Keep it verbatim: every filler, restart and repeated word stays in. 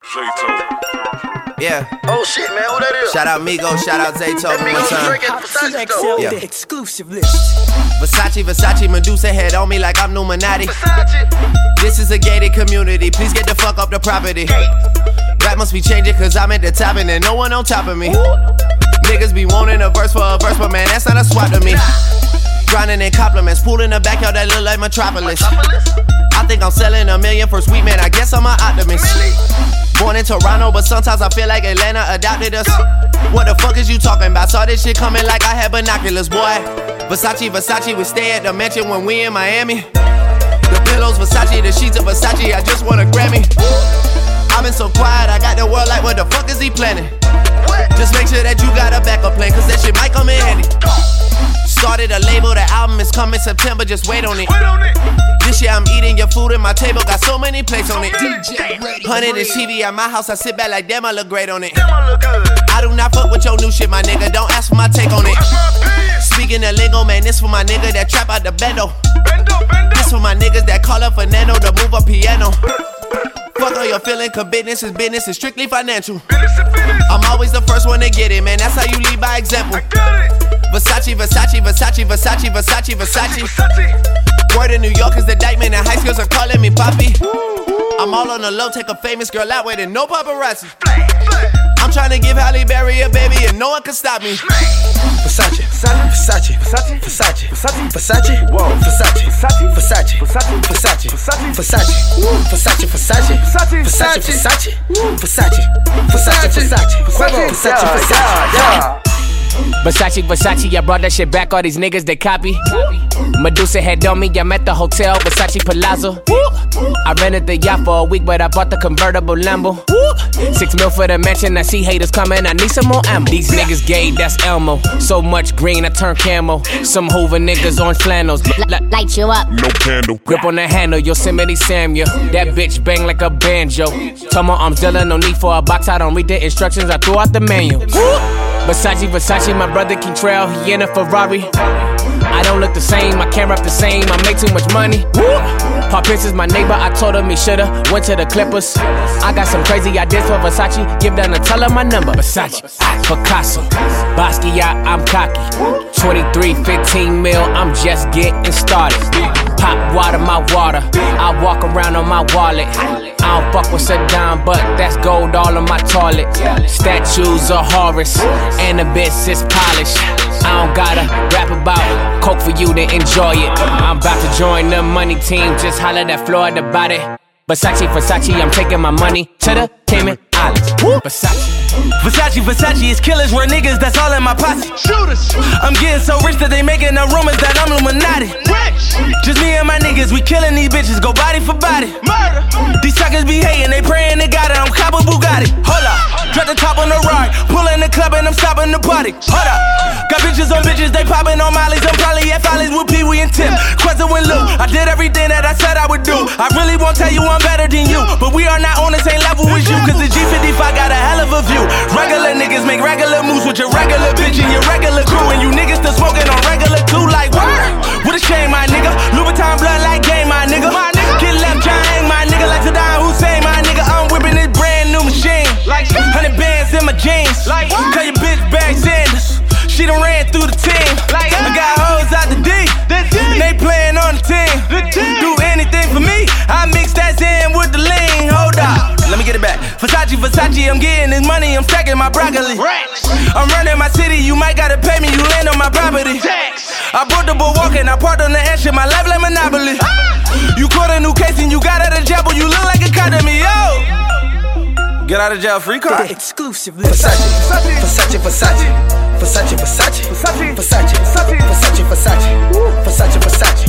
Yeah. Oh shit, man, who that is? Shout out Migo, shout out Zayto one time. Yeah. Yeah. Exclusive list. Versace, Versace, Medusa head on me like I'm Numinati. Versace. This is a gated community, please get the fuck up the property. Rap must be changing cause I'm at the top and there's no one on top of me. Niggas be wanting a verse for a verse, but man, that's not a swap to me. Grinding in compliments, pool in the backyard that look like Metropolis. I think I'm selling a million for sweet man, I guess I'm an optimist. Born in Toronto, but sometimes I feel like Atlanta adopted us. What the fuck is you talking about? Saw this shit coming like I had binoculars, boy. Versace, Versace, we stay at the mansion when we in Miami. The pillows, Versace, the sheets of Versace, I just want a Grammy. I've been so quiet, I got the world like, what the fuck is he planning? Just make sure that you got a backup plan, cause that shit might come in handy. Started a label, the album is coming September, just wait on it. This year I'm eating your food and my table got so many plates on it. Hundred inch T V at my house, I sit back like damn, I look great on it. I do not fuck with your new shit, my nigga, don't ask for my take on it. Speaking of lingo, man, this for my nigga that trap out the bendo. This for my niggas that call up Fernando to move a piano. Fuck all your feeling, cause business is business, it's strictly financial. I'm always the first one to get it, man, that's how you lead by example. Versace, Versace, Versace, Versace, Versace, Versace. Word in New York is the dyke, man, and high schools are calling me Poppy. I'm all on the low, take a famous girl out with it, no paparazzi. I'm trying to give Halle Berry a baby and no one can stop me. Versace, Versace, Versace, Versace, Versace, Versace, Versace, whoa, Versace, Versace, Versace, Versace, Versace, Versace, Versace, Versace, Versace, Versace, Versace, Versace, Versace, Versace, Versace. Versace, Versace, I brought that shit back, all these niggas they copy. Medusa head on me, I'm at the hotel, Versace Palazzo. I rented the yacht for a week, but I bought the convertible Lambo. Six mil for the mansion, I see haters coming, I need some more ammo. These niggas gay, that's Elmo. So much green, I turn camo. Some Hoover niggas on flannels. Light you up. No candle. Grip on the handle, Yosemite Sam, yeah. That bitch bang like a banjo. Tell my arms dealing, no need for a box, I don't read the instructions, I threw out the manual. Versace, Versace, my brother Kentrell, he in a Ferrari. I don't look the same, I can't rap the same, I make too much money. Pop Prince is my neighbor, I told him he shoulda went to the Clippers. I got some crazy ideas for Versace, give them and tell him my number. Versace, Picasso, Basquiat, I'm cocky. twenty-three, fifteen mil, I'm just getting started. Pop water, my water, I walk around on my wallet. I don't fuck with Saddam, but that's gold all on my toilet. Statues of Horus, and the bitch is polished. I don't gotta rap about coke for you to enjoy it. I'm about to join the money team, just holler that Florida about it. Versace, Versace, I'm taking my money to the Cayman Islands. Versace. Versace, Versace is killers, we're niggas, that's all in my posse. Shooters. I'm getting so rich that they making the rumors that I'm Illuminati. Rich. Just me and my niggas, we killing these bitches, go body for body. Murder. These suckers be hating, they praying they got it, I'm copping Bugatti. Hold up, drop the top on the ride, pull in the club and I'm stopping the party. Hold up, got bitches on bitches, they popping on mollies, I'm probably at Follies with Pee Wee and Tim. Questa and Lou, I did everything that I said I would do. I really won't tell you I'm better than you, but we are not on the same level as you, cause the G fifty-five got a hell of a view. Regular niggas make regular moves with your regular bitch and your regular crew, and you niggas still smoking on regular too, like word. What a shame, my nigga. Louboutin blood like game, my nigga. My nigga. Get left trying, my nigga, like Saddam Hussein, my nigga. I'm whipping this brand new machine, like hundred bands in my jeans. Like tell your bitch Barry Sanders, she done ran through the team. Like I got hoes out the D, they playing on the team. Do anything for me, I mix that in with the lean. Hold up, let me get it back. Versace, Versace, I'm getting this money, I'm stacking my broccoli. I'm running my city, you might gotta pay me, you land on my property. I bought the boat walking, I parked on the edge, my life like Monopoly. You caught a new case and you got out of jail, but you look like a cop to me, yo. Get out of jail free card. Exclusive. Versace, Versace, Versace, Versace, Versace, Versace, Versace, Versace, Versace, Versace, Versace, Versace.